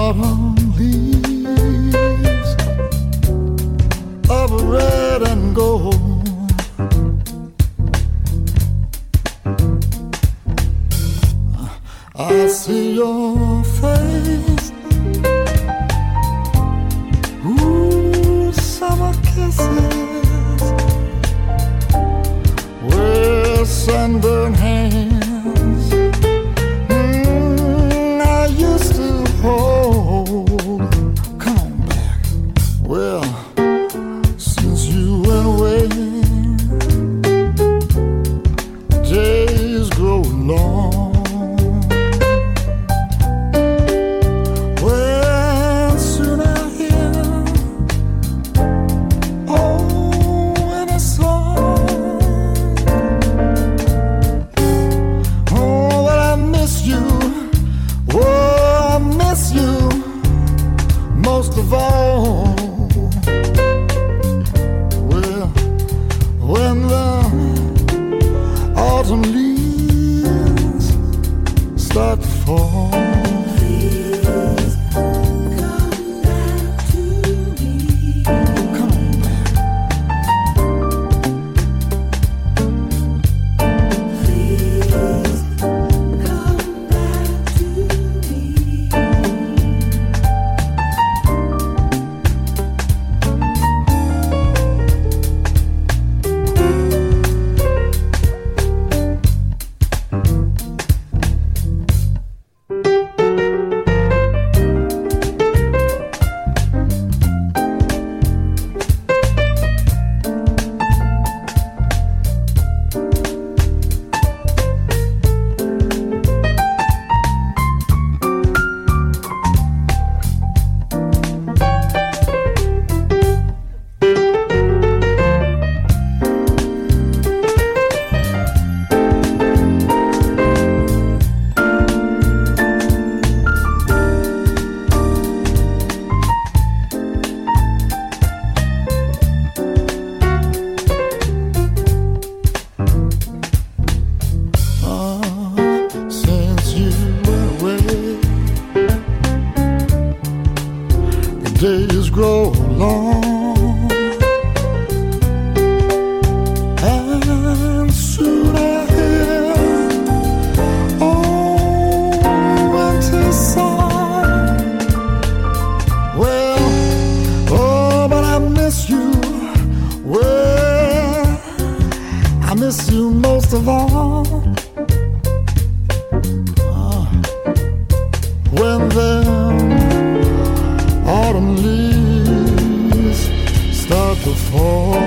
autumn leaves of red and gold. I see your face, ooh, summer kisses, with sunburned hands. I used to hold. Come on back. Well, since you went away, days grow long. Most of all, well, when the autumn leaves start to fall. Please come back to me. Come on back. Please come back to me. Days grow long, and soon I hear winter song. Well, oh, but I miss you. Well, I miss you most of all. When the autumn leaves start to fall.